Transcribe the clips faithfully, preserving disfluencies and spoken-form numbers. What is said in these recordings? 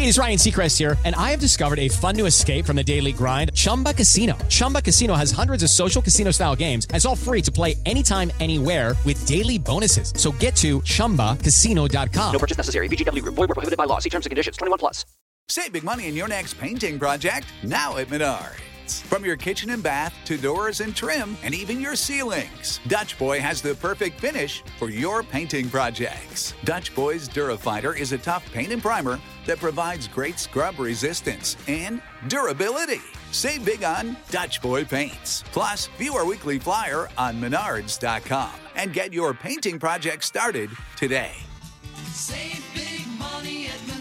Hey, it's Ryan Seacrest here, and I have discovered a fun new escape from the daily grind, Chumba Casino. Chumba Casino has hundreds of social casino-style games, and it's all free to play anytime, anywhere with daily bonuses. So get to chumba casino dot com. No purchase necessary. V G W Group. Void where prohibited by law. See terms and conditions. twenty-one plus. Save big money in your next painting project now at Menards. From your kitchen and bath to doors and trim and even your ceilings, Dutch Boy has the perfect finish for your painting projects. Dutch Boy's Durafighter is a tough paint and primer that provides great scrub resistance and durability. Save big on Dutch Boy paints. Plus, view our weekly flyer on menards dot com and get your painting project started today. Save big money at Menards.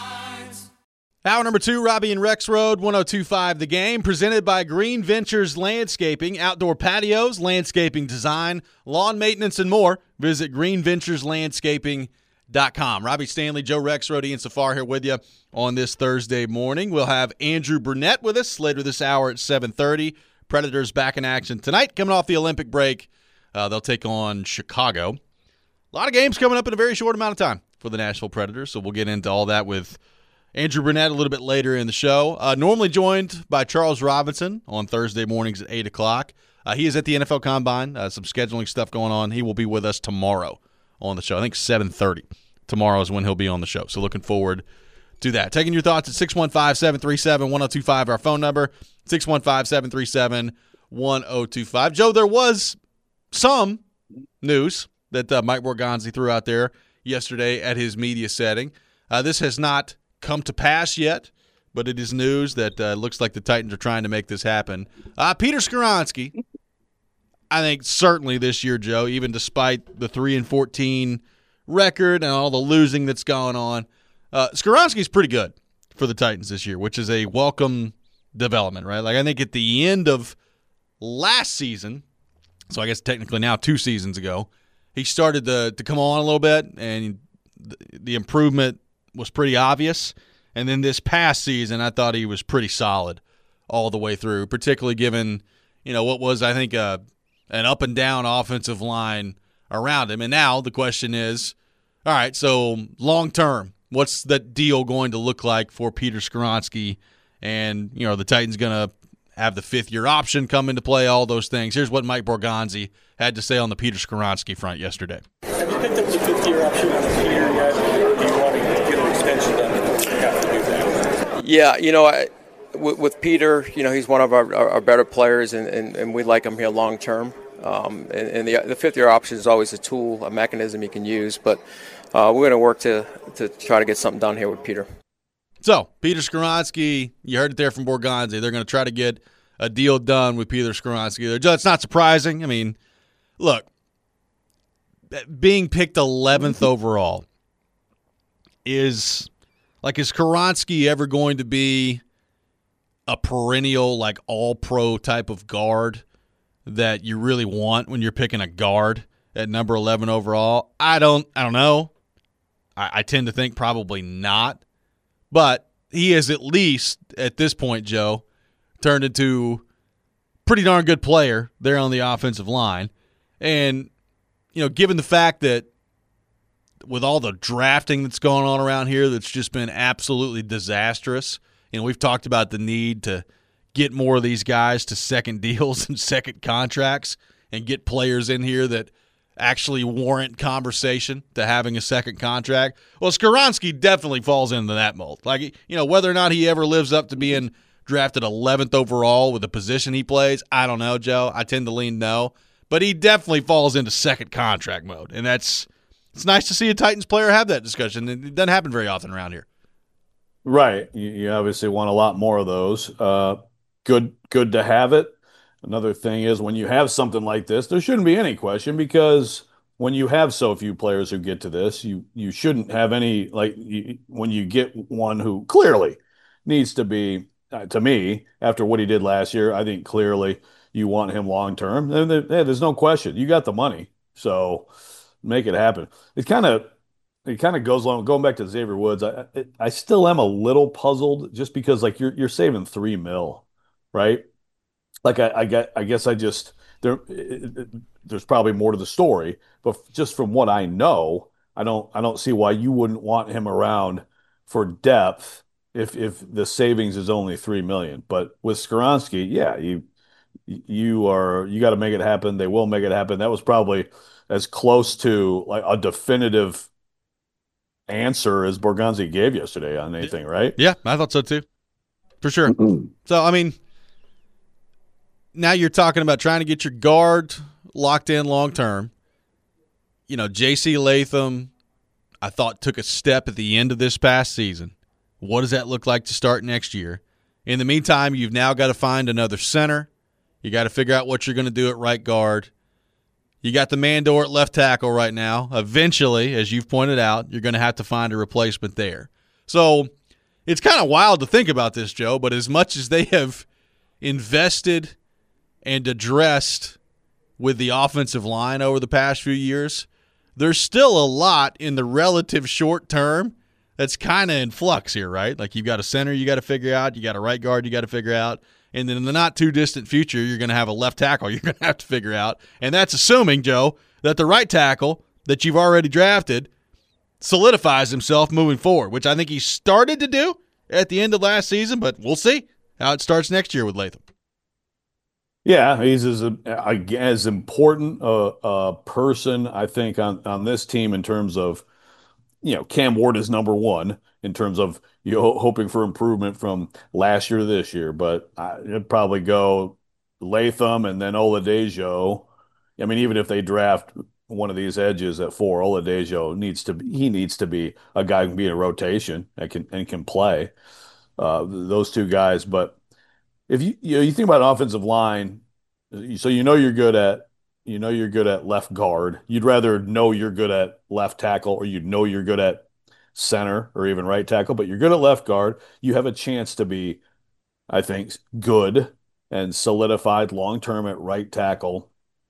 Hour number two, Robbie and Rex Road, one oh two point five The Game, presented by Green Ventures Landscaping, outdoor patios, landscaping design, lawn maintenance, and more. Visit green ventures landscaping dot com. Robbie Stanley, Joe Rexrode, Ian Safar here with you on this Thursday morning. We'll have Andrew Burnett with us later this hour at seven thirty. Predators back in action tonight, coming off the Olympic break. Uh, they'll take on Chicago. A lot of games coming up in a very short amount of time for the Nashville Predators, so we'll get into all that with Andrew Burnett a little bit later in the show. Uh, normally joined by Charles Robinson on Thursday mornings at eight o'clock. Uh, he is at the N F L Combine, uh, some scheduling stuff going on. He will be with us tomorrow on the show. I think seven thirty tomorrow is when he'll be on the show. So looking forward to that. Taking your thoughts at six one five, seven three seven, one oh two five, our phone number, six one five, seven three seven, one oh two five. Joe, there was some news that uh, Mike Borgonzi threw out there yesterday at his media setting. Uh, this has not come to pass yet, but it is news that uh, looks like the Titans are trying to make this happen. Uh, Peter Skoronski, I think certainly this year, Joe, even despite the three and fourteen record and all the losing that's going on, uh, Skoronski's pretty good for the Titans this year, which is a welcome development, right? Like I think at the end of last season, so I guess technically now two seasons ago, he started to to come on a little bit, and the, the improvement was pretty obvious. And then this past season, I thought he was pretty solid all the way through, particularly given, you know, what was, I think, a, an up-and-down offensive line around him. And now the question is, all right, so long-term, what's that deal going to look like for Peter Skoronski? And, you know, the Titans going to have the fifth-year option come into play, all those things. Here's what Mike Borgonzi had to say on the Peter Skoronski front yesterday. Have you picked up the fifth-year option on Peter yet? Do you want to get an extension done? You have to do that. Yeah, you know, I, with, with Peter, you know, he's one of our, our, our better players, and, and, and we like him here long-term. Um, and and the, the fifth-year option is always a tool, a mechanism you can use. But uh, we're going to work to to try to get something done here with Peter. So, Peter Skoronski, you heard it there from Borgonzi. They're going to try to get a deal done with Peter Skoronski. It's not surprising. I mean, look, being picked eleventh overall is, like, is Skoronski ever going to be a perennial, like, all-pro type of guard that you really want when you're picking a guard at number eleven overall? I don't I don't know. I, I tend to think probably not. But he is at least, at this point, Joe, turned into a pretty darn good player there on the offensive line. And, you know, given the fact that with all the drafting that's going on around here that's just been absolutely disastrous, you know, we've talked about the need to get more of these guys to second deals and second contracts and get players in here that actually warrant conversation to having a second contract. Well, Skoronski definitely falls into that mold. Like, you know, whether or not he ever lives up to being drafted eleventh overall with the position he plays, I don't know, Joe. I tend to lean no. But he definitely falls into second contract mode. And that's it's nice to see a Titans player have that discussion. It doesn't happen very often around here. Right. You, you obviously want a lot more of those. Uh, good, good to have it. Another thing is when you have something like this, there shouldn't be any question, because when you have so few players who get to this, you you shouldn't have any, like, you, when you get one who clearly needs to be, uh, to me, after what he did last year, I think clearly you want him long term. And there, yeah, there's no question. You got the money, so make it happen. It kind of it kind of goes along, going back to Xavier Woods. I I still am a little puzzled, just because, like, you're you're saving three mil, right? Like, I, I get, I guess I just there. It, it, there's probably more to the story, but just from what I know, I don't, I don't see why you wouldn't want him around for depth if if the savings is only three million. But with Skoronski, yeah, you you are you got to make it happen. They will make it happen. That was probably as close to like a definitive answer as Borgonzi gave yesterday on anything, right? Yeah, I thought so too, for sure. So I mean, now you're talking about trying to get your guard locked in long term. You know, J C Latham, I thought took a step at the end of this past season. What does that look like to start next year? In the meantime, you've now got to find another center. You got to figure out what you're going to do at right guard. You got the Mandor at left tackle right now. Eventually, as you've pointed out, you're going to have to find a replacement there. So it's kind of wild to think about this, Joe, but as much as they have invested and addressed with the offensive line over the past few years, there's still a lot in the relative short term that's kind of in flux here, right? Like you've got a center you got to figure out, you got a right guard you got to figure out, and then in the not too distant future, you're going to have a left tackle you're going to have to figure out. And that's assuming, Joe, that the right tackle that you've already drafted solidifies himself moving forward, which I think he started to do at the end of last season, but we'll see how it starts next year with Latham. Yeah, he's as as important a, a person, I think, on, on this team in terms of, you know, Cam Ward is number one in terms of you know, hoping for improvement from last year to this year. But I'd probably go Latham and then Oladejo. I mean, even if they draft one of these edges at four, Oladejo needs to be, he needs to be a guy who can be in a rotation and can and can play. Uh, those two guys, but. If you you know you think about an offensive line, so you know you're good at you know you're good at left guard. You'd rather know you're good at left tackle, or you'd know you're good at center or even right tackle, but you're good at left guard. You have a chance to be, I think, good and solidified long term at right tackle.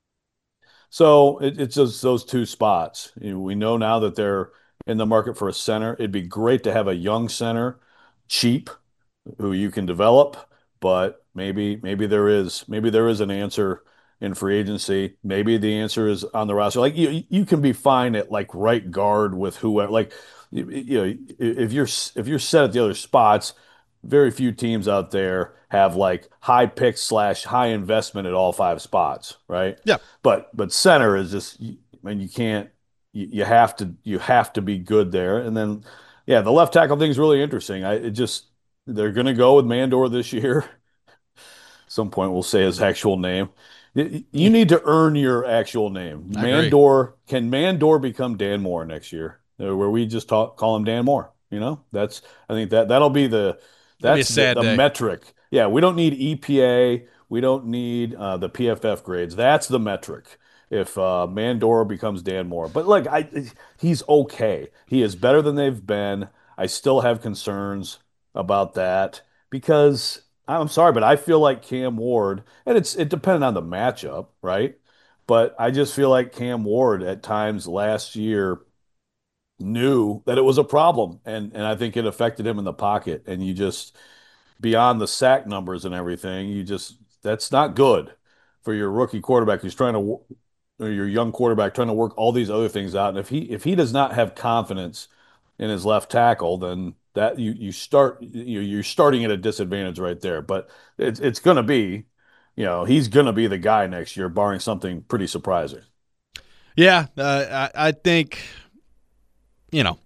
So it, it's just those two spots. You know, we know now that they're in the market for a center. It'd be great to have a young center, cheap, who you can develop. But maybe maybe there is maybe there is an answer in free agency. Maybe the answer is on the roster. Like you you can be fine at like right guard with whoever. Like you, you know if you're if you're set at the other spots, very few teams out there have like high pick slash high investment at all five spots, right? Yeah. But but center is just I mean you can't you, you have to you have to be good there. And then yeah, the left tackle thing is really interesting. I it just They're going to go with Mandor this year. Some point we'll say his actual name. You need to earn your actual name. I Mandor agree. Can Mandor become Dan Moore next year, where we just talk, call him Dan Moore? You know, that's I think that that'll be the That'd be that's a sad the, the day. metric. Yeah, we don't need E P A. We don't need uh, the P F F grades. That's the metric. If uh, Mandor becomes Dan Moore, but like I, he's okay. He is better than they've been. I still have concerns about that because I'm sorry, but I feel like Cam Ward, and it's it depended on the matchup, right? But I just feel like Cam Ward at times last year knew that it was a problem, and and I think it affected him in the pocket. And you just beyond the sack numbers and everything, you just that's not good for your rookie quarterback who's trying to or your young quarterback trying to work all these other things out. And if he if he does not have confidence in his left tackle, then that you you start you you're starting at a disadvantage right there. But it's it's going to be, you know, he's going to be the guy next year, barring something pretty surprising. Yeah, uh, I, I think, you know,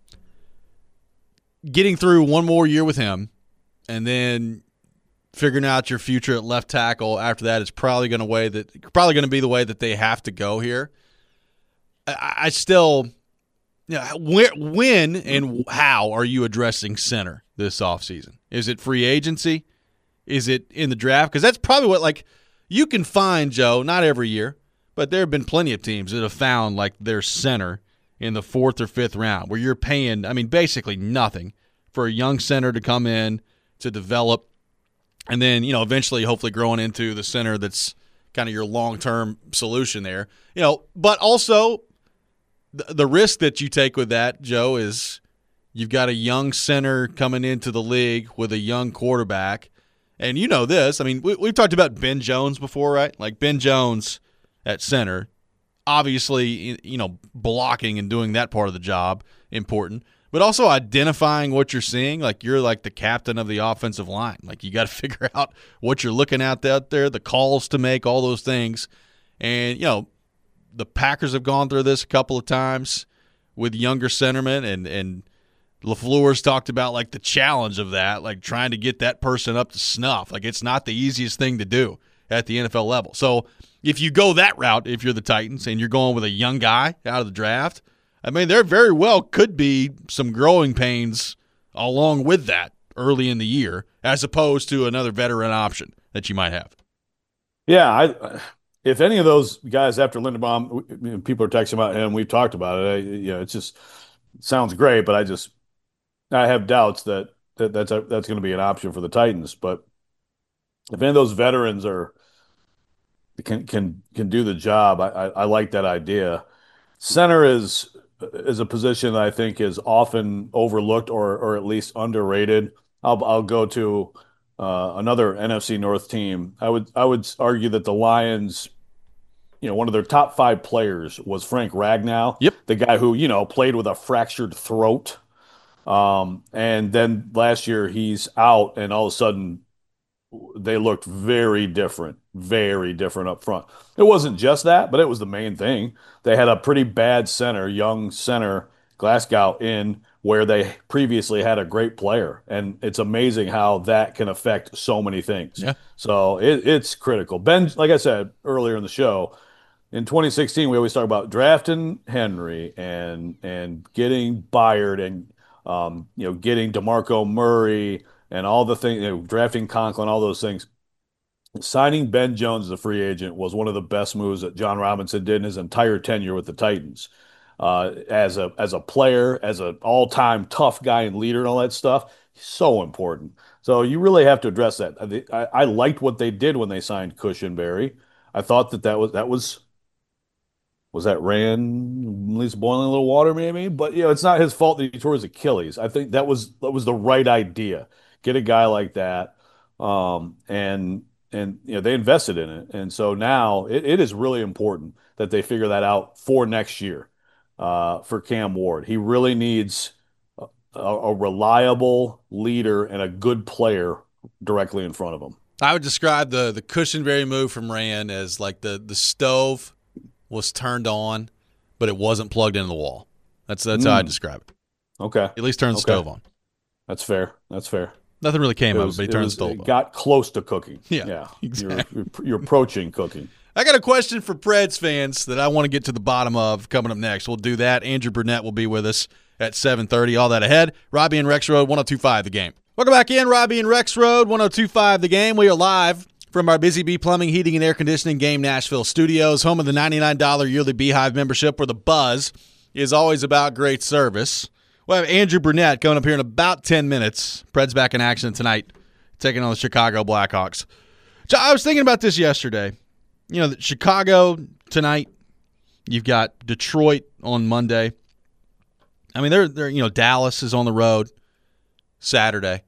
getting through one more year with him, and then figuring out your future at left tackle after that is probably going to way that probably going to be the way that they have to go here. I, I still. Yeah, where, when and how are you addressing center this offseason? Is it free agency? Is it in the draft? Because that's probably what, like, you can find, Joe, not every year, but there have been plenty of teams that have found, like, their center in the fourth or fifth round where you're paying, I mean, basically nothing for a young center to come in, to develop, and then, you know, eventually hopefully growing into the center that's kind of your long-term solution there. You know, but also – the risk that you take with that, Joe, is you've got a young center coming into the league with a young quarterback. And you know this. I mean, we, we've talked about Ben Jones before, right? Like Ben Jones at center, obviously, you know, blocking and doing that part of the job important. but also identifying what you're seeing. Like you're like the captain of the offensive line. Like you got to figure out what you're looking at out there, the calls to make, all those things. And, you know, the Packers have gone through this a couple of times with younger centermen, and, and LaFleur's talked about like the challenge of that, like trying to get that person up to snuff. Like it's not the easiest thing to do at the N F L level. So if you go that route, if you're the Titans and you're going with a young guy out of the draft, I mean, there very well could be some growing pains along with that early in the year, as opposed to another veteran option that you might have. Yeah, I, if any of those guys after Linderbaum, people are texting about him, we've talked about it. I, you know, it just sounds great, but I just I have doubts that, that that's a, that's going to be an option for the Titans. But if any of those veterans are can can can do the job, I, I, I like that idea. Center is is a position that I think is often overlooked or or at least underrated. I'll I'll go to uh, another N F C North team. I would I would argue that the Lions, you know, one of their top five players was Frank Ragnow. Yep, the guy who, you know, played with a fractured throat, um, and then last year he's out, and all of a sudden they looked very different, very different up front. It wasn't just that, but it was the main thing. They had a pretty bad center, young center, Glasgow, in where they previously had a great player. And it's amazing how that can affect so many things. Yeah. So it, it's critical. Ben, like I said earlier in the show, in twenty sixteen, we always talk about drafting Henry and and getting Byard and um, you know, getting DeMarco Murray and all the things, you know, drafting Conklin, all those things. Signing Ben Jones as a free agent was one of the best moves that John Robinson did in his entire tenure with the Titans. Uh, as a as a player, as an all-time tough guy and leader and all that stuff, so important. So you really have to address that. I, I, I liked what they did when they signed Cushenberry. I thought that that was that was was that ran at least boiling a little water maybe, but you know, it's not his fault that he tore his Achilles. I think that was that was the right idea. Get a guy like that, um, and and you know they invested in it, and so now it, it is really important that they figure that out for next year. Uh, for Cam Ward, he really needs a, a reliable leader and a good player directly in front of him. I would describe the the Cushenberry move from Rand as like the the stove was turned on, but it wasn't plugged into the wall. That's that's mm. how I describe it. Okay, at least turn the okay. stove on. That's fair. That's fair. Nothing really came it of was, it, but he turned was, the stove it on. Got close to cooking. Yeah, yeah. Exactly. You're, you're approaching cooking. I got a question for Preds fans that I want to get to the bottom of coming up next. We'll do that. Andrew Burnett will be with us at seven thirty. All that ahead. Robbie and Rex Road, one oh two point five The Game. Welcome back in. Robbie and Rex Road, one oh two point five The Game. We are live from our Busy Bee Plumbing, Heating, and Air Conditioning Game Nashville studios, home of the ninety-nine dollars yearly Beehive membership, where the buzz is always about great service. We'll have Andrew Burnett coming up here in about ten minutes. Preds back in action tonight, taking on the Chicago Blackhawks. So I was thinking about this yesterday. You know, Chicago tonight, you've got Detroit on Monday. I mean, they're, they're you know, Dallas is on the road Saturday.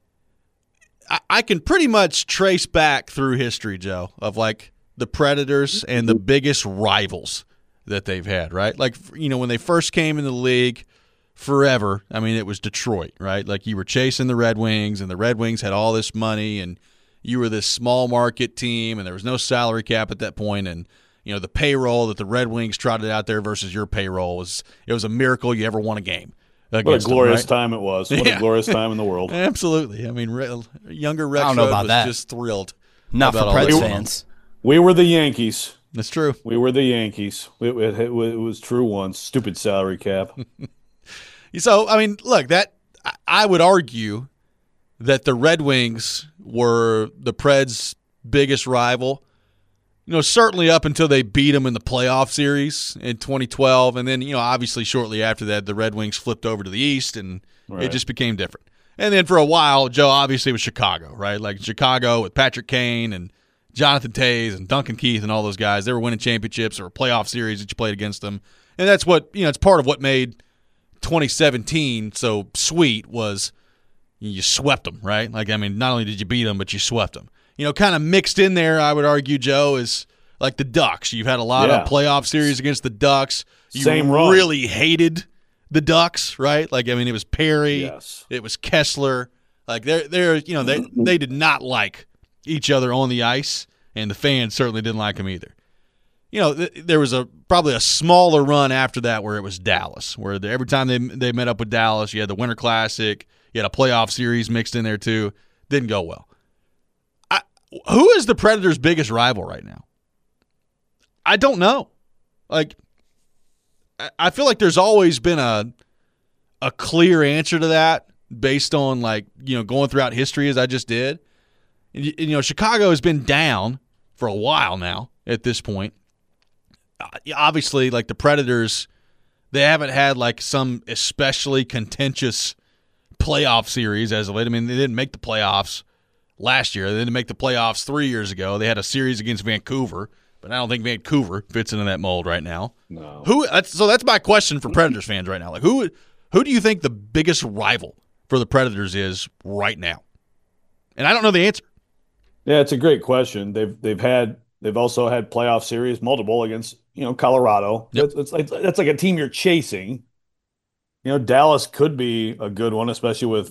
I, I can pretty much trace back through history, Joe, of like the Predators and the biggest rivals that they've had, right? Like, you know, when they first came in the league forever, I mean, it was Detroit, right? Like you were chasing the Red Wings, and the Red Wings had all this money, and you were this small market team, and there was no salary cap at that point, and you know the payroll that the Red Wings trotted out there versus your payroll was it was a miracle you ever won a game. What a glorious them, right? time it was! What yeah. a glorious time in the world. Absolutely. I mean, re- younger Rex I don't know Road about was that. just thrilled. Not for about Preds all fans. We were the Yankees. That's true. We were the Yankees. It, it, it, it was true once. Stupid salary cap. So, I mean, look, that I would argue that the Red Wings were the Preds' biggest rival, you know, certainly up until they beat them in the playoff series in twenty twelve. And then, you know, obviously shortly after that, the Red Wings flipped over to the East, and right. it just became different. And then for a while, Joe, obviously, was Chicago, right? Like Chicago with Patrick Kane and Jonathan Toews and Duncan Keith and all those guys. They were winning championships or playoff series that you played against them. And that's what, you know, it's part of what made twenty seventeen so sweet was you swept them, right? Like, I mean, not only did you beat them, but you swept them. You know, kind of mixed in there, I would argue, Joe, is like the Ducks. You've had a lot yeah. of playoff series against the Ducks. You Same run. really hated the Ducks, right? Like, I mean, it was Perry, Yes. it was Kessler. Like, they're, they're you know, they, they did not like each other on the ice, and the fans certainly didn't like them either. You know, th- there was a probably a smaller run after that where it was Dallas, where the, every time they they met up with Dallas, you had the Winter Classic, you had a playoff series mixed in there too. Didn't go well. I, who is the Predators' biggest rival right now? I don't know. Like, I, I feel like there's always been a a clear answer to that based on, like, you know, going throughout history as I just did. And, you know, Chicago has been down for a while now at this point. Obviously, like, the Predators, they haven't had, like, some especially contentious playoff series as of late. I mean, they didn't make the playoffs last year. They didn't make the playoffs three years ago. They had a series against Vancouver, but I don't think Vancouver fits into that mold right now. No. Who? That's, so that's my question for Predators fans right now. Like, who? Who do you think the biggest rival for the Predators is right now? And I don't know the answer. Yeah, it's a great question. They've they've had they've also had playoff series multiple against, you know, Colorado. Yep. It's, it's like that's like a team you're chasing. You know, Dallas could be a good one, especially with,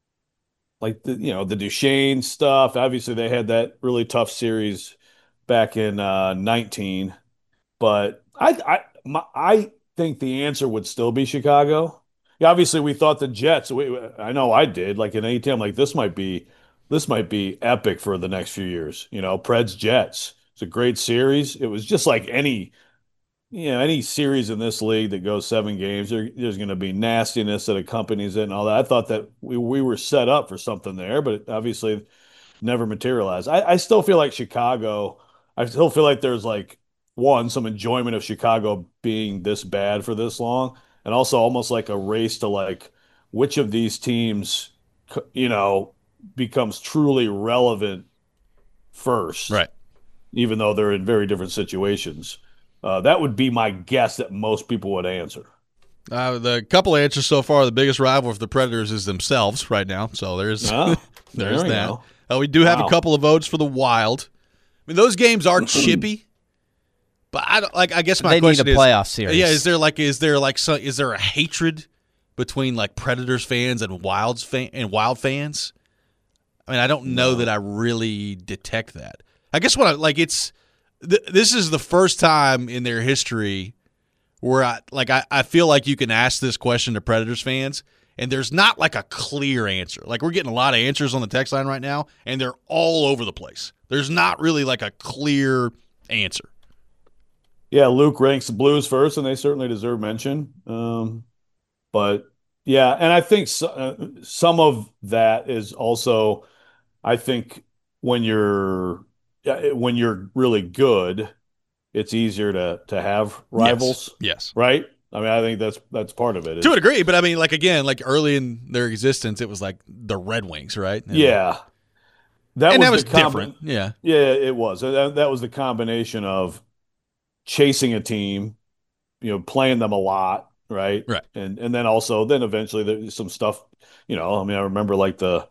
like, the, you know, the Duchesne stuff. Obviously, they had that really tough series back in uh, nineteen. But I I my, I think the answer would still be Chicago. Yeah, obviously, we thought the Jets. We, I know I did. Like in eighteen, I'm like, this might be this might be epic for the next few years. You know, Preds Jets. It's a great series. It was just like any. You know, any series in this league that goes seven games, there, there's going to be nastiness that accompanies it and all that. I thought that we, we were set up for something there, but it obviously never materialized. I, I still feel like Chicago, I still feel like there's, like, one, some enjoyment of Chicago being this bad for this long, and also almost like a race to, like, which of these teams, you know, becomes truly relevant first. Right. Even though they're in very different situations. Uh, that would be my guess that most people would answer. Uh, the couple answers so far, the biggest rival for the Predators is themselves right now. So there's Oh, there's there we that. go. Uh, we do have Wow. a couple of votes for the Wild. I mean, those games are chippy, but I don't, like. I guess my They need question a is, playoff series. Yeah, is there like is there like so, is there a hatred between, like, Predators fans and Wilds fan and Wild fans? I mean, I don't know that I really detect that. I guess what I like it's. This is the first time in their history where I like I, I feel like you can ask this question to Predators fans and there's not like a clear answer. Like, we're getting a lot of answers on the text line right now and they're all over the place. There's not really like a clear answer. Yeah, Luke ranks the Blues first, and they certainly deserve mention. Um, but yeah, and I think so, uh, some of that is also, I think when you're when you're really good, it's easier to to have rivals. Yes. yes. Right? I mean, I think that's that's part of it. To a degree, but I mean, like, again, like early in their existence, it was like the Red Wings, right? And, yeah. That and was that was the combi- different. Yeah. Yeah, it was. That, that was the combination of chasing a team, you know, playing them a lot, right? Right. And and then also then eventually there's some stuff, you know, I mean, I remember like the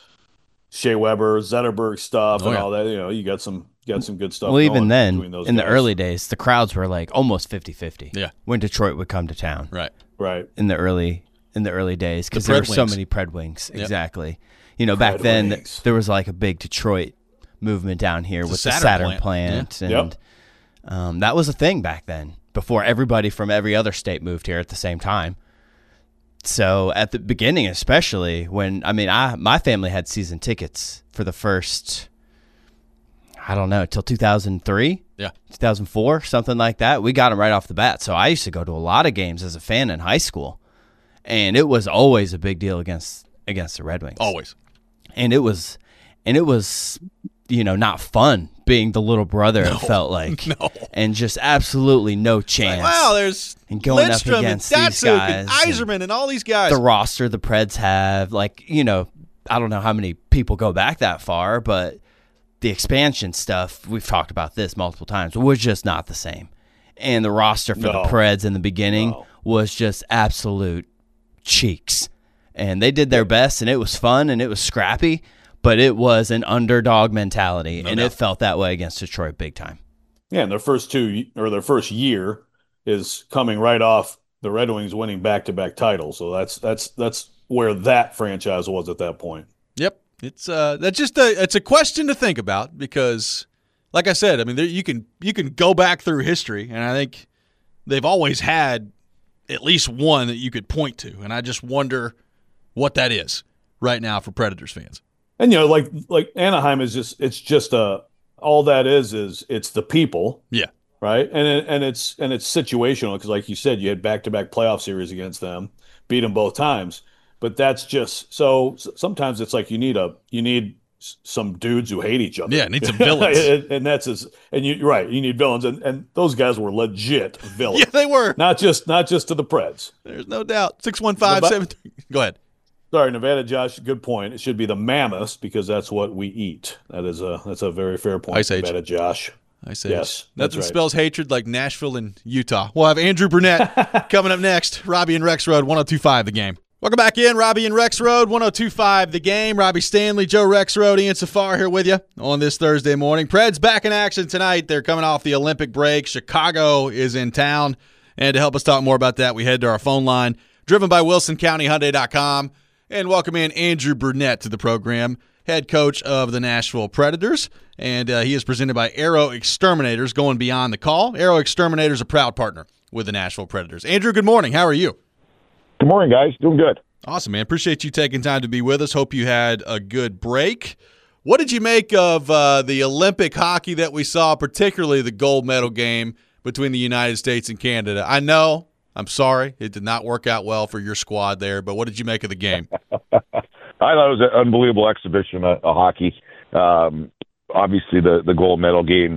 Shea Weber, Zetterberg stuff Oh, and yeah. all that. You know, you got some got some good stuff. Well, even going then, between those in the guys. early days, the crowds were like almost fifty-fifty. Yeah. When Detroit would come to town. Right. Right. In the early in the early days, because The there were Pred so Wings. many Pred Wings. Yep. Exactly. You know, back Pred then Wings. there was like a big Detroit movement down here It's with the the Saturn Saturn plant. plant, Yeah. and um, that was a thing back then. Before everybody from every other state moved here at the same time. So at the beginning, especially when I mean, I my family had season tickets for the first, I don't know, till two thousand three, Yeah. two thousand four, something like that. We got them right off the bat. So I used to go to a lot of games as a fan in high school, and it was always a big deal against against the Red Wings. Always. And it was, and it was, you know, not fun being the little brother. It felt like, No. and just absolutely no chance. Wow, there's And going up Lindstrom and against these Datsuk and guys and Yzerman and all these guys. the roster the Preds have, like, you know, I don't know how many people go back that far, but the expansion stuff, we've talked about this multiple times, was just not the same. And the roster for No. the Preds in the beginning No. was just absolute cheeks. And they did their best, and it was fun, and it was scrappy, but it was an underdog mentality, No and doubt. it felt that way against Detroit big time. Yeah, and their first two or their first year is coming right off the Red Wings winning back-to-back titles. So that's that's that's where that franchise was at that point. Yep, it's uh, that's just a it's a question to think about because, like I said, I mean, there, you can you can go back through history, and I think they've always had at least one that you could point to, and I just wonder what that is right now for Predators fans. And you know, like like Anaheim is just it's just a all that is is it's the people, yeah, right, and it, and it's and it's situational because, like you said, you had back-to-back playoff series against them, beat them both times. But that's just so. Sometimes it's like you need a you need some dudes who hate each other. Yeah, need some villains, and, and that's as and you right. You need villains, and, and those guys were legit villains. Yeah, they were not just not just to the Preds. There's no doubt. Six one five seven. Go ahead. Sorry, Nevada, Josh. Good point. It should be the Mammoths because that's what we eat. That is a that's a very fair point. Ice Age. Nevada, Josh. Ice Age. Yes, nothing right. spells hatred like Nashville and Utah. We'll have Andrew Burnett coming up next. Robbie and Rex Road, one oh two point five The Game. Welcome back in, Robbie and Rex Road, one oh two point five The Game. Robbie Stanley, Joe Rex Road, Ian Safar here with you on this Thursday morning. Preds back in action tonight. They're coming off the Olympic break. Chicago is in town. And to help us talk more about that, we head to our phone line, driven by Wilson County Hyundai dot com, and welcome in Andrew Burnett to the program, head coach of the Nashville Predators. And uh, he is presented by Aero Exterminators, going beyond the call. Aero Exterminators, a proud partner with the Nashville Predators. Andrew, good morning. How are you? Good morning, guys. Doing good. Awesome, man. Appreciate you taking time to be with us. Hope you had a good break. What did you make of uh, the Olympic hockey that we saw, particularly the gold medal game between the United States and Canada? I know, I'm sorry, it did not work out well for your squad there, but what did you make of the game? I thought it was an unbelievable exhibition of, of hockey. Um, obviously, the, the gold medal game,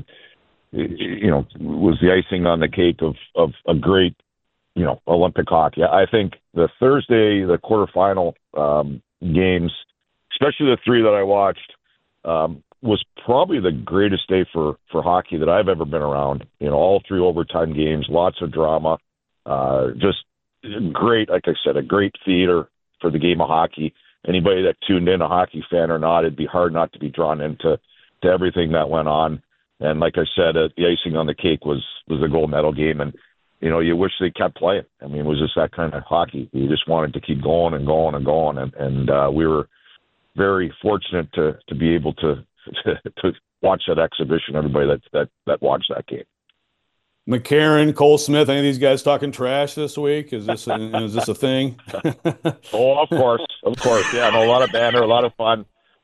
you know, was the icing on the cake of, of a great you know, Olympic hockey. I think the Thursday, the quarterfinal um, games, especially the three that I watched, um, was probably the greatest day for, for hockey that I've ever been around. You know, all three overtime games, lots of drama, uh, just great, like I said, a great theater for the game of hockey. Anybody that tuned in, a hockey fan or not, it'd be hard not to be drawn into to everything that went on. And like I said, uh, the icing on the cake was, was the gold medal game. And you know, you wish they kept playing. I mean, it was just that kind of hockey. You just wanted to keep going and going and going, and and uh, we were very fortunate to to be able to, to to watch that exhibition. Everybody that that that watched that game. McCarron, Cole Smith, any of these guys talking trash this week? Is this a, is this a thing? Oh, of course, of course, yeah. No, a lot of banter, a lot of fun.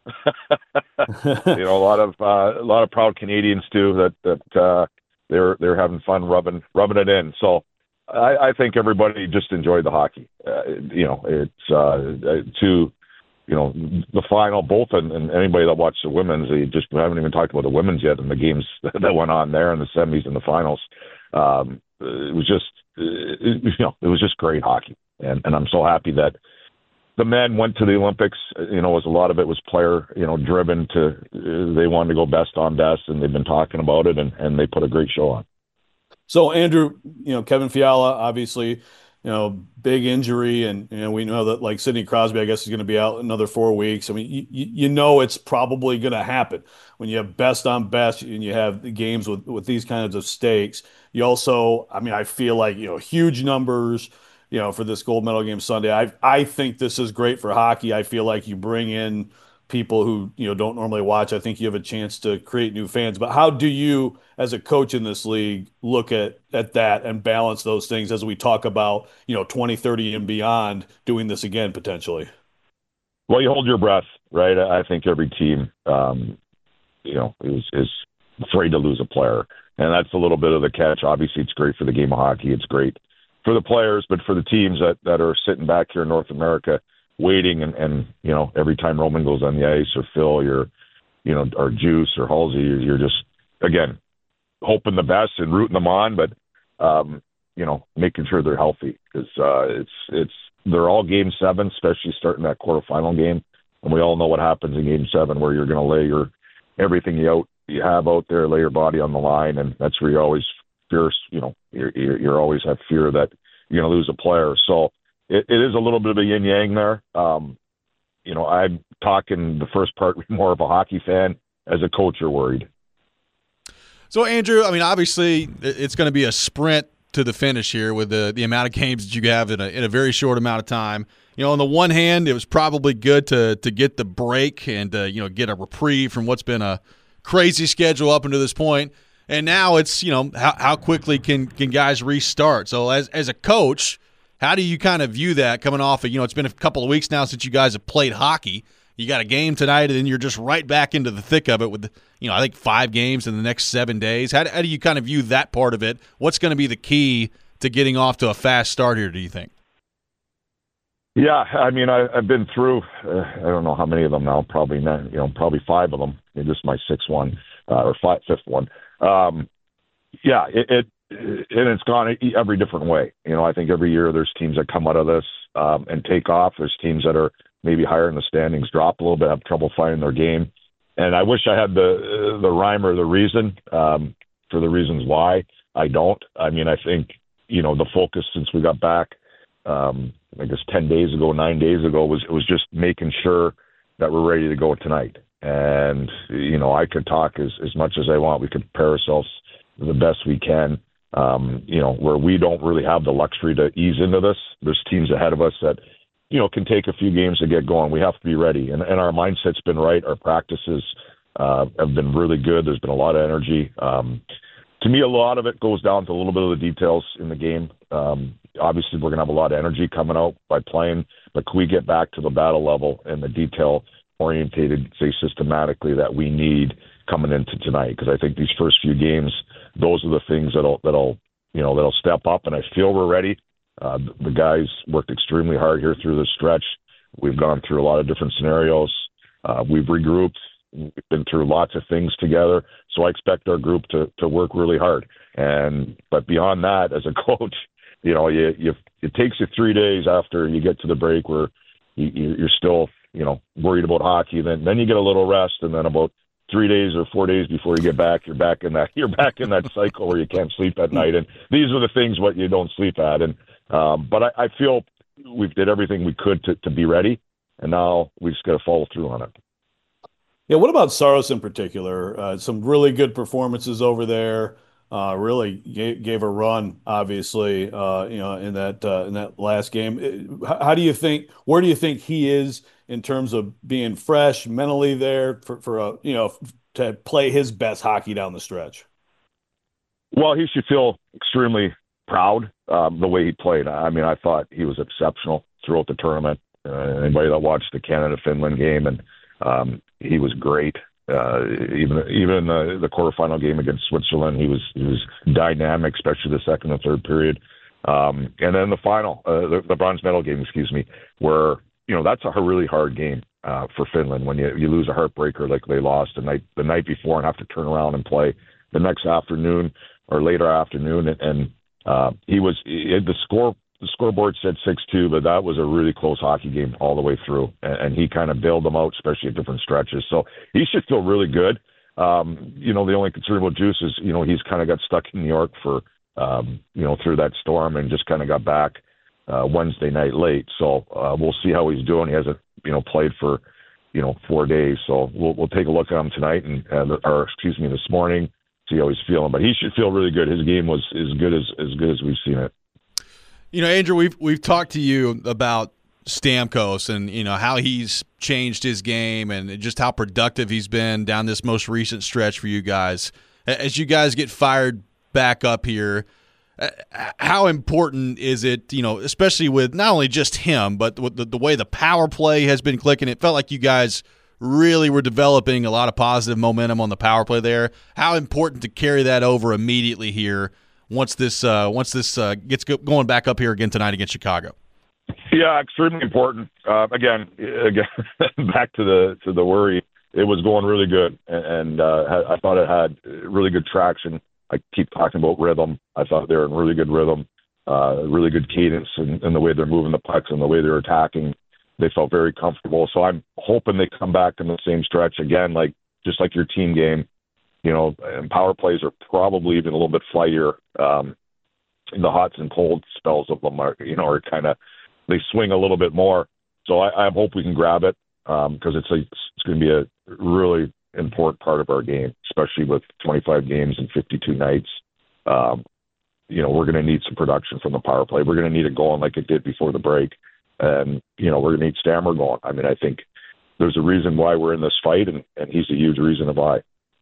You know, a lot of uh, a lot of proud Canadians too. That that. Uh, They're they're having fun rubbing rubbing it in. So I, I think everybody just enjoyed the hockey. Uh, you know, it's uh, to you know the final both and, and anybody that watched the women's. They just we haven't even talked about the women's yet and the games that went on there in the semis and the finals. Um, it was just it, you know it was just great hockey, and and I'm so happy that the men went to the Olympics. You know, was a lot of it was player, you know, driven to, uh, they wanted to go best on best, and they've been talking about it, and, and they put a great show on. So, Andrew, you know, Kevin Fiala, obviously, you know, big injury, and, you know, we know that, like, Sidney Crosby, I guess, is going to be out another four weeks. I mean, you, you know it's probably going to happen. When you have best on best and you have the games with, with these kinds of stakes, you also, I mean, I feel like, you know, huge numbers, you know, for this gold medal game Sunday. I I think this is great for hockey. I feel like you bring in people who, you know, don't normally watch. I think you have a chance to create new fans. But how do you, as a coach in this league, look at, at that and balance those things as we talk about, you know, twenty thirty and beyond doing this again potentially? Well, you hold your breath, right? I think every team, um, you know, is, is afraid to lose a player. And that's a little bit of the catch. Obviously, it's great for the game of hockey. It's great for the players, but for the teams that, that are sitting back here in North America waiting and, and, you know, every time Roman goes on the ice or Phil, you're, you know, or Juice or Halsey, you're, you're just, again, hoping the best and rooting them on, but, um, you know, making sure they're healthy because uh, it's, it's, they're all game seven, especially starting that quarterfinal game. And we all know what happens in game seven where you're going to lay your, everything you out, you have out there, lay your body on the line. And that's where you always fierce, you know, you're, you're, you're always have fear that you're going to lose a player. So it, it is a little bit of a yin yang there. Um, you know, I'm talking the first part more of a hockey fan. As a coach, you're worried. So, Andrew, I mean, obviously it's going to be a sprint to the finish here with the, the amount of games that you have in a, in a very short amount of time. You know, on the one hand, it was probably good to to get the break and, uh, you know, get a reprieve from what's been a crazy schedule up until this point. And now it's, you know, how, how quickly can, can guys restart? So as as a coach, how do you kind of view that coming off of, you know, it's been a couple of weeks now since you guys have played hockey. You got a game tonight, and then you're just right back into the thick of it with, you know, I think five games in the next seven days. How, how do you kind of view that part of it? What's going to be the key to getting off to a fast start here, do you think? Yeah, I mean, I, I've been through, uh, I don't know how many of them now, probably not, you know, probably five of them. Maybe this is my sixth one, uh, or five, fifth one. Um, yeah, it, it, and it's gone every different way. You know, I think every year there's teams that come out of this um, and take off. There's teams that are maybe higher in the standings, drop a little bit, have trouble finding their game. And I wish I had the the rhyme or the reason um, for the reasons why. I don't. I mean, I think, you know, the focus since we got back, um, I guess ten days ago, nine days ago, was it was just making sure that we're ready to go tonight. And, you know, I could talk as, as much as I want. We could prepare ourselves the best we can. Um, you know, where we don't really have the luxury to ease into this. There's teams ahead of us that, you know, can take a few games to get going. We have to be ready. And, and our mindset's been right. Our practices uh, have been really good. There's been a lot of energy. Um, to me, a lot of it goes down to a little bit of the details in the game. Um, obviously, we're going to have a lot of energy coming out by playing, but can we get back to the battle level and the detail-orientated, say, systematically that we need coming into tonight? Because I think these first few games, those are the things that'll, that'll, you know, that'll step up, and I feel we're ready. Uh, the guys worked extremely hard here through this stretch. We've gone through a lot of different scenarios. Uh, we've regrouped. We've been through lots of things together. So I expect our group to, to work really hard. And but beyond that, as a coach, you know, you, you, it takes you three days after you get to the break where you, you're still, you know, worried about hockey. Then then you get a little rest, and then about three days or four days before you get back, you're back in that you're back in that cycle where you can't sleep at night. And these are the things what you don't sleep at. And um, but I, I feel we've did everything we could to, to be ready, and now we just got to follow through on it. Yeah, what about Saros in particular? Uh, some really good performances over there. Uh, really gave, gave a run, obviously, uh, you know, in that uh, in that last game. How, how do you think? Where do you think he is in terms of being fresh, mentally there for for a, you know, to play his best hockey down the stretch? Well, he should feel extremely proud um, the way he played. I mean, I thought he was exceptional throughout the tournament. Uh, anybody that watched the Canada-Finland game, and um, he was great. Uh, even even in the, the quarterfinal game against Switzerland, he was he was dynamic, especially the second and third period. Um, and then the final, uh, the, the bronze medal game, excuse me, where, you know, that's a really hard game uh, for Finland when you, you lose a heartbreaker like they lost the night the night before and have to turn around and play the next afternoon or later afternoon. And, and uh, he was it, the score. The scoreboard said six two, but that was a really close hockey game all the way through. And, and he kind of bailed them out, especially at different stretches. So he should feel really good. Um, you know, the only concern about Juice is, you know, he's kind of got stuck in New York for, um, you know, through that storm and just kind of got back uh, Wednesday night late. So uh, we'll see how he's doing. He hasn't, you know, played for, you know, four days. So we'll we'll take a look at him tonight and, uh, or excuse me, this morning, see how he's feeling. But he should feel really good. His game was as good as as good as we've seen it. You know, Andrew, we've we've talked to you about Stamkos and, you know, how he's changed his game and just how productive he's been down this most recent stretch for you guys. As you guys get fired back up here, how important is it, you know, especially with not only just him, but with the, the way the power play has been clicking? It felt like you guys really were developing a lot of positive momentum on the power play there. How important to carry that over immediately here once this uh, once this uh, gets go- going back up here again tonight against Chicago? Yeah, extremely important. Uh, again, again, back to the to the worry. It was going really good, and, and uh, I thought it had really good traction. I keep talking about rhythm. I thought they were in really good rhythm, uh, really good cadence in, in the way they're moving the pucks and the way they're attacking. They felt very comfortable. So I'm hoping they come back in the same stretch again, like just like your team game. You know, and power plays are probably even a little bit flightier. Um, in the hots and cold spells of them are, you know, are kind of, they swing a little bit more. So I, I hope we can grab it because um, it's a, it's going to be a really important part of our game, especially with twenty-five games and fifty-two nights. Um, you know, we're going to need some production from the power play. We're going to need it going like it did before the break. And, you know, we're going to need Stammer going. I mean, I think there's a reason why we're in this fight, and, and he's a huge reason why.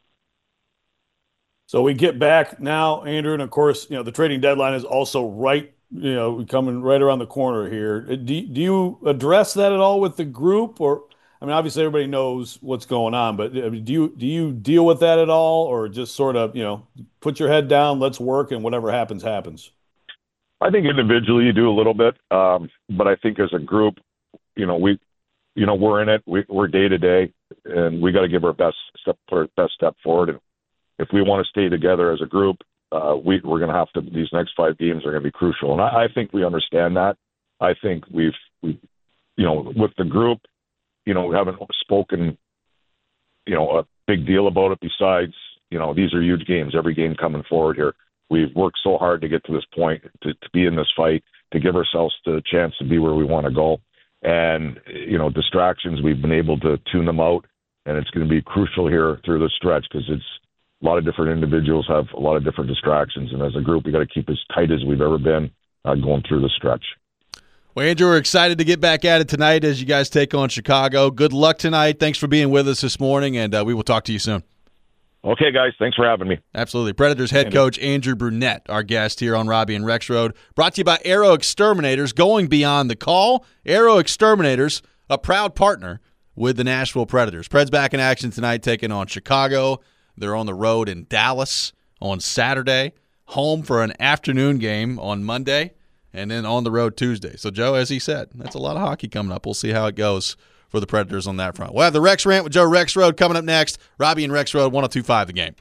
So we get back now, Andrew, and of course, you know, the trading deadline is also right, you know, coming right around the corner here. Do, do you address that at all with the group? Or, I mean, obviously everybody knows what's going on, but do you do you deal with that at all, or just sort of, you know, put your head down, let's work, and whatever happens, happens? I think individually you do a little bit, um, but I think as a group, you know, we, you know, we're in it. We, we're day to day, and we got to give our best step, put our best step forward. And if we want to stay together as a group, uh, we, we're going to have to. These next five games are going to be crucial, and I, I think we understand that. I think we've, we, you know, with the group, you know, we haven't spoken, you know, a big deal about it. Besides, you know, these are huge games. Every game coming forward here. We've worked so hard to get to this point, to, to be in this fight, to give ourselves the chance to be where we want to go. And, you know, distractions, we've been able to tune them out, and it's going to be crucial here through the stretch because it's a lot of different individuals have a lot of different distractions. And as a group, we got to keep as tight as we've ever been uh, going through the stretch. Well, Andrew, we're excited to get back at it tonight as you guys take on Chicago. Good luck tonight. Thanks for being with us this morning, and uh, we will talk to you soon. Okay, guys. Thanks for having me. Absolutely. Predators head Andrew. coach Andrew Brunette, our guest here on Robbie and Rexroad. Brought to you by Aero Exterminators, going beyond the call. Aero Exterminators, a proud partner with the Nashville Predators. Preds back in action tonight, taking on Chicago. They're on the road in Dallas on Saturday, home for an afternoon game on Monday, and then on the road Tuesday. So, Joe, as he said, that's a lot of hockey coming up. We'll see how it goes for the Predators on that front. We'll have the Rex Rant with Joe Rexroad coming up next. Robbie and Rexroad, one oh two point five The Game.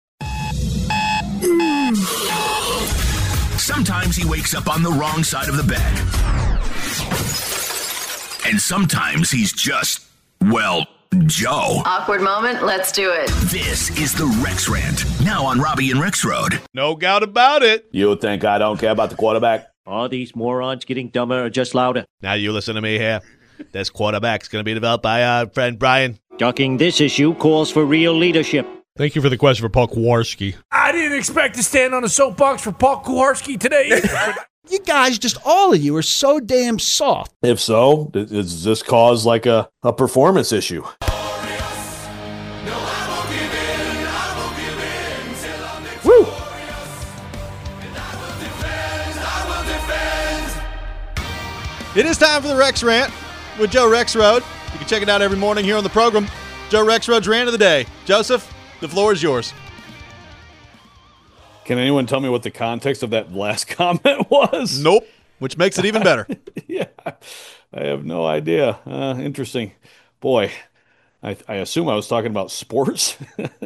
Sometimes he wakes up on the wrong side of the bed. And sometimes he's just, well, Joe. Awkward moment, let's do it. This is the Rex Rant, now on Robbie and Rexroad. No doubt about it. You think I don't care about the quarterback? All these morons getting dumber or just louder. Now you listen to me here. This quarterback's going to be developed by our friend Brian. Ducking this issue calls for real leadership. Thank you for the question for Paul Kuharski. I didn't expect to stand on a soapbox for Paul Kuharski today. You guys, just all of you, are so damn soft. If so, does this cause like a, a performance issue? Woo! It is time for the Rex Rant with Joe Rexroad. You can check it out every morning here on the program. Joe Rexroad's Rant of the Day. Joseph, the floor is yours. Can anyone tell me what the context of that last comment was? Nope, which makes it even better. Yeah, I have no idea. Uh, interesting. Boy, I, I assume I was talking about sports,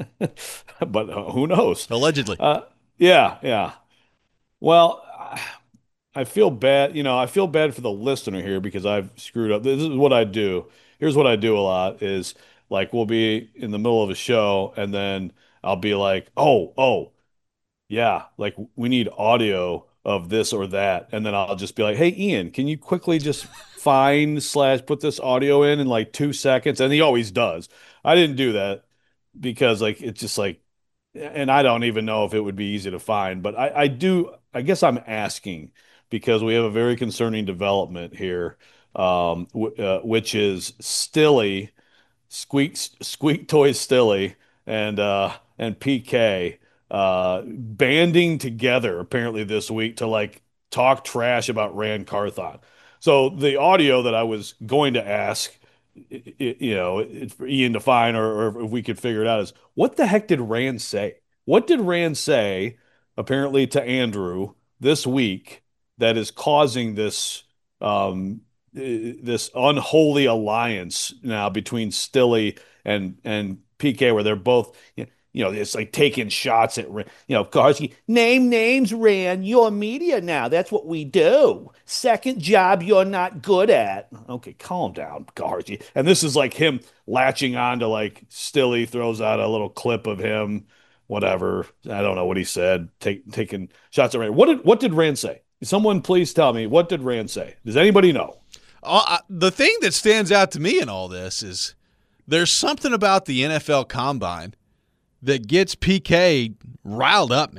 but uh, who knows? Allegedly. Uh, yeah, yeah. Well, I feel bad. You know, I feel bad for the listener here because I've screwed up. This is what I do. Here's what I do a lot is, like, we'll be in the middle of a show, and then I'll be like, oh, oh, yeah, like, we need audio of this or that. And then I'll just be like, hey, Ian, can you quickly just find slash put this audio in in like two seconds? And he always does. I didn't do that because, like, it's just like, and I don't even know if it would be easy to find. But I, I do, I guess I'm asking because we have a very concerning development here, um, w- uh, which is Stilly, Squeak, Squeak Toy Stilly, and uh, and P K uh, banding together apparently this week to like talk trash about Rand Carthon. So the audio that I was going to ask, you know, for Ian to find, or, or if we could figure it out, is what the heck did Rand say? What did Rand say, apparently to Andrew this week, that is causing this um, this unholy alliance now between Stilly and and P K, where they're both, you know, you know, it's like taking shots at, you know, Kuharski. Name names, Rand. You're media now. That's what we do. Second job you're not good at. Okay, calm down, Kuharski. And this is like him latching on to, like, Stilly throws out a little clip of him, whatever. I don't know what he said, take, taking shots at Rand. What did, what did Rand say? Someone please tell me, what did Rand say? Does anybody know? Uh, the thing that stands out to me in all this is there's something about the N F L Combine that gets P K riled up, man.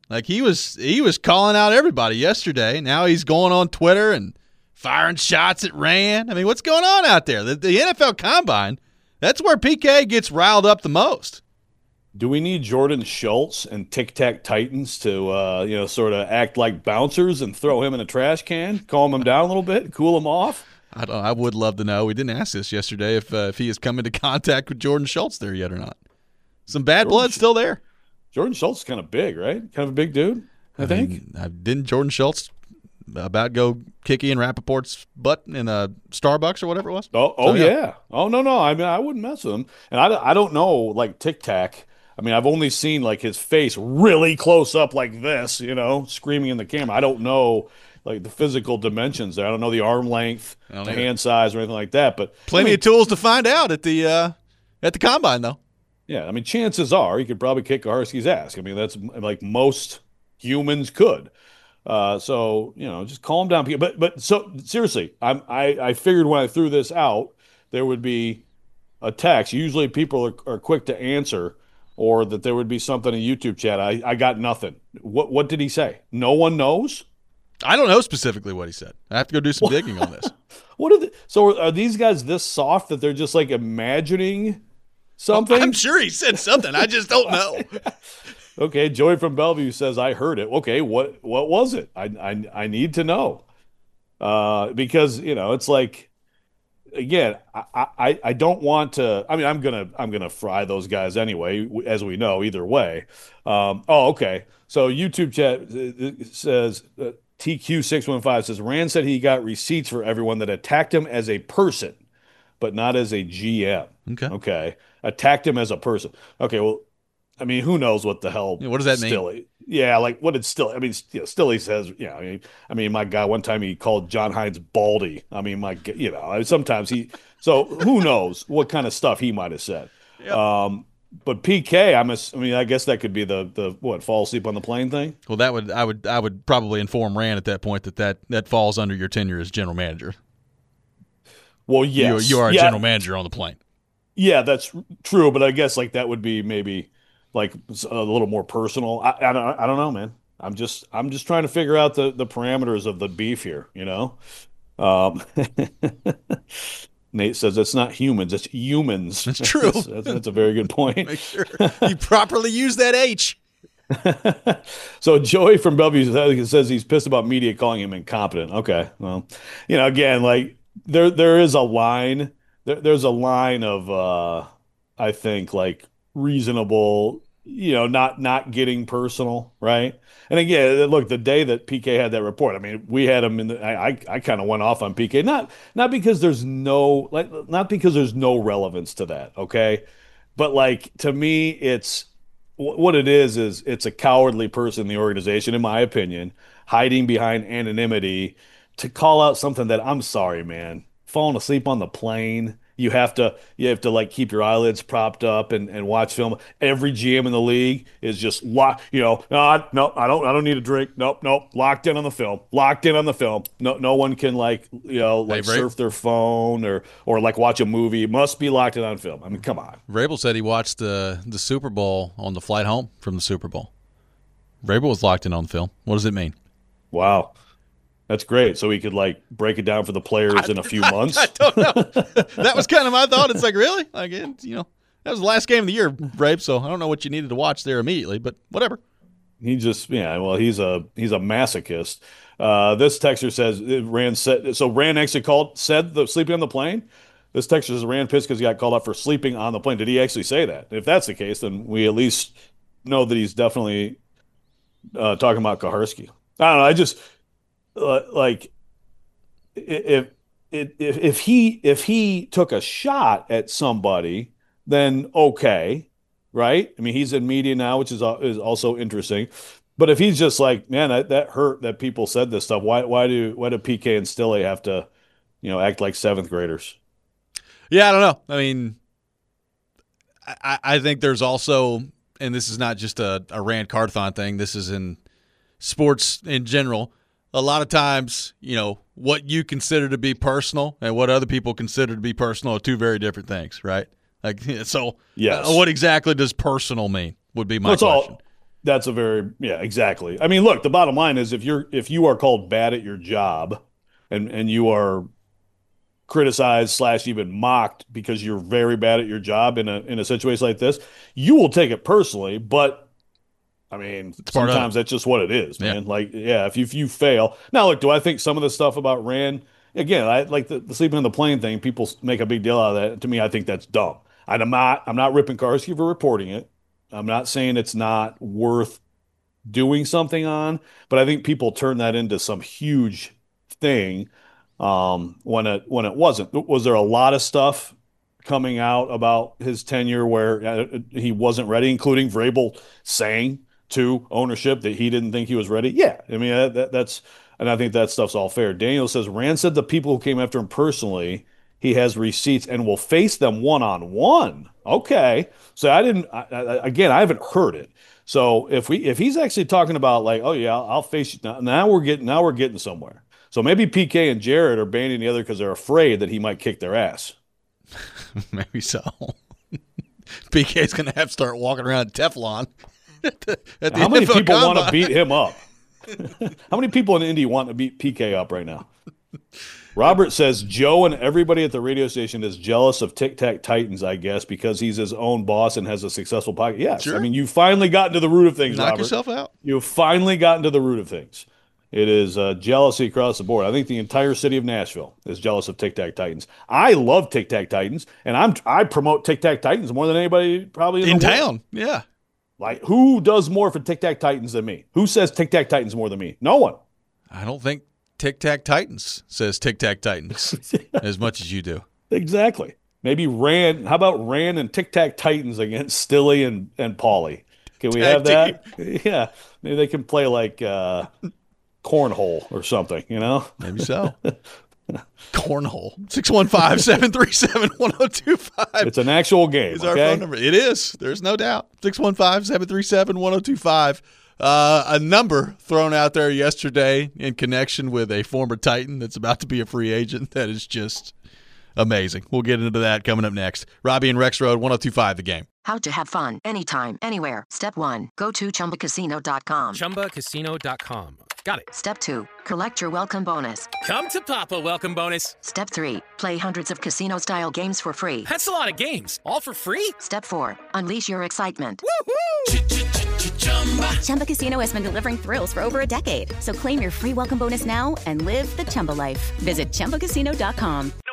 Like he was he was calling out everybody yesterday. Now he's going on Twitter and firing shots at Rand. I mean, what's going on out there? The, the N F L Combine, that's where P K gets riled up the most. Do we need Jordan Schultz and Tic Tac Titans to, uh, you know, sort of act like bouncers and throw him in a trash can, calm him down a little bit, cool him off? I don't. I would love to know. We didn't ask this yesterday if uh, if he has come into contact with Jordan Schultz there yet or not. Some bad Jordan blood still there. Jordan Schultz is kind of big, right? Kind of a big dude, I, I think. Mean, uh, didn't Jordan Schultz about go kick Ian Rappaport's butt in a Starbucks or whatever it was? Oh, oh so, yeah. yeah. Oh no, no. I mean, I wouldn't mess with him, and I, I don't know like Tic Tac. I mean, I've only seen like his face really close up like this, you know, screaming in the camera. I don't know like the physical dimensions there. I don't know the arm length, the either. hand size, or anything like that. But plenty I mean, of tools to find out at the uh, at the combine, though. Yeah, I mean, chances are he could probably kick Kaharski's ass. I mean, that's like most humans could. Uh, so you know, just calm down, people. But but so seriously, I'm I I figured when I threw this out, there would be a text. Usually, people are, are quick to answer. Or that there would be something in YouTube chat. I, I got nothing. What what did he say? No one knows? I don't know specifically what he said. I have to go do some digging on this. What are the, so are these guys this soft that they're just like imagining something? I'm sure he said something. I just don't know. Okay, Joey from Bellevue says I heard it. Okay, what what was it? I I, I need to know. Uh, because you know it's like. Again, I, I, I don't want to. I mean, I'm gonna I'm gonna fry those guys anyway, as we know. Either way. Um, oh, okay. So YouTube chat says uh, T Q six one five says Rand said he got receipts for everyone that attacked him as a person, but not as a G M. Okay. Okay. Attacked him as a person. Okay. Well, I mean, who knows what the hell? Yeah, what does that Stilly, mean? Yeah, like what did Stilly? I mean, you know, Stilly says, yeah. I mean, I mean, my guy. One time he called John Hines baldy. I mean, my, you know, sometimes he. So who knows what kind of stuff he might have said? Yep. Um, but P K, I'm. A, I mean, I guess that could be the the what fall asleep on the plane thing. Well, that would I would I would probably inform Rand at that point that that, that falls under your tenure as general manager. Well, yes, you, you are a yeah. general manager on the plane. Yeah, that's true. But I guess like that would be maybe. Like a little more personal. I, I don't. I don't know, man. I'm just. I'm just trying to figure out the, the parameters of the beef here. You know. Um, Nate says it's not humans. It's humans. That's true. that's, that's, that's a very good point. Make sure you properly use that H. So Joey from Bellevue says he's pissed about media calling him incompetent. Okay. Well, you know, again, like there there is a line. There, there's a line of uh, I think like. reasonable, you know, not not getting personal, right? And again, look, the day that P K had that report, I mean, we had him in the. I I, I kind of went off on P K, not not because there's no like not because there's no relevance to that, okay? But like to me, it's what it is is it's a cowardly person in the organization, in my opinion, hiding behind anonymity to call out something that I'm sorry, man, falling asleep on the plane. You have to you have to like keep your eyelids propped up and, and watch film. Every G M in the league is just locked, you know, no, no, I don't I don't need a drink. Nope, nope. Locked in on the film. Locked in on the film. No no one can like, you know, like hey, surf their phone or or like watch a movie. It must be locked in on film. I mean, come on. Vrabel said he watched the the Super Bowl on the flight home from the Super Bowl. Vrabel was locked in on film. What does it mean? Wow. That's great. So he could like break it down for the players I, in a few months. I, I don't know. That was kind of my thought. It's like, really? Like, you know, that was the last game of the year, Brabe. So I don't know what you needed to watch there immediately, but whatever. He just, yeah. Well, he's a he's a masochist. Uh, this texter says Rand said so. Rand actually called said the sleeping on the plane. This texter says Rand pissed because he got called out for sleeping on the plane. Did he actually say that? If that's the case, then we at least know that he's definitely uh, talking about Kaharski. I don't know. I just. Uh, like if, if if he if he took a shot at somebody, then okay, right? I mean, he's in media now, which is is also interesting. But if he's just like, man, that, that hurt that people said this stuff. Why why do why do P K and Stille have to, you know, act like seventh graders? Yeah, I don't know. I mean, I I think there's also, and this is not just a, a Rand Carthon thing. This is in sports in general. A lot of times, you know, what you consider to be personal and what other people consider to be personal are two very different things, right? Like, so, yes. uh, what exactly does personal mean? Would be my well, it's question. All, That's a very yeah, exactly. I mean, look, the bottom line is if you're if you are called bad at your job, and and you are criticized slash even mocked because you're very bad at your job in a in a situation like this, you will take it personally. But I mean, sometimes that's just what it is, man. Yeah. Like, yeah, if you if you fail. Now, look, do I think some of the stuff about Rand? Again, I like the, the sleeping on the plane thing. People make a big deal out of that. To me, I think that's dumb. I'm not I'm not ripping Karski for reporting it. I'm not saying it's not worth doing something on, but I think people turn that into some huge thing um, when it when it wasn't. Was there a lot of stuff coming out about his tenure where he wasn't ready, including Vrabel saying to ownership that he didn't think he was ready? Yeah, I mean that, that's and I think that stuff's all fair. Daniel says Rand said the people who came after him personally, he has receipts and will face them one on one. Okay, so I didn't. I, I, again, I haven't heard it. So if we if he's actually talking about like, oh yeah, I'll, I'll face you now, now we're getting now we're getting somewhere. So maybe P K and Jared are banding together because they're afraid that he might kick their ass. Maybe so. P K's going to have to start walking around Teflon. At the, at the How many N F L people Combine. want to beat him up? How many people in Indy want to beat P K up right now? Robert says Joe and everybody at the radio station is jealous of Tic Tac Titans, I guess, because he's his own boss and has a successful podcast. Yes, sure. I mean, you've finally gotten to the root of things, Knock Robert. yourself out. You've finally gotten to the root of things. It is uh, jealousy across the board. I think the entire city of Nashville is jealous of Tic Tac Titans. I love Tic Tac Titans, and I'm I promote Tic Tac Titans more than anybody probably in, in the town. world. Yeah. Like, who does more for Tic Tac Titans than me? Who says Tic Tac Titans more than me? No one. I don't think Tic Tac Titans says Tic Tac Titans as much as you do. Exactly. Maybe Rand. How about Rand and Tic Tac Titans against Stilly and, and Paulie? Can we have that? Yeah. Maybe they can play like uh, cornhole or something, you know? Maybe so. Cornhole. six one five, seven three seven, one oh two five. It's an actual game. It's okay? our phone number. It is. There's no doubt. six one five, seven three seven, one oh two five. Uh, a number thrown out there yesterday in connection with a former Titan that's about to be a free agent that is just amazing. We'll get into that coming up next. Robbie and Rex Road, one oh two five The Game. How to have fun anytime, anywhere. Step one, go to chumba casino dot com. chumba casino dot com. Got it. Step two, collect your welcome bonus. Come to Papa welcome bonus. Step three, play hundreds of casino-style games for free. That's a lot of games. All for free? Step four, unleash your excitement. Chumba Casino has been delivering thrills for over a decade. So claim your free welcome bonus now and live the Chumba life. Visit chumba casino dot com.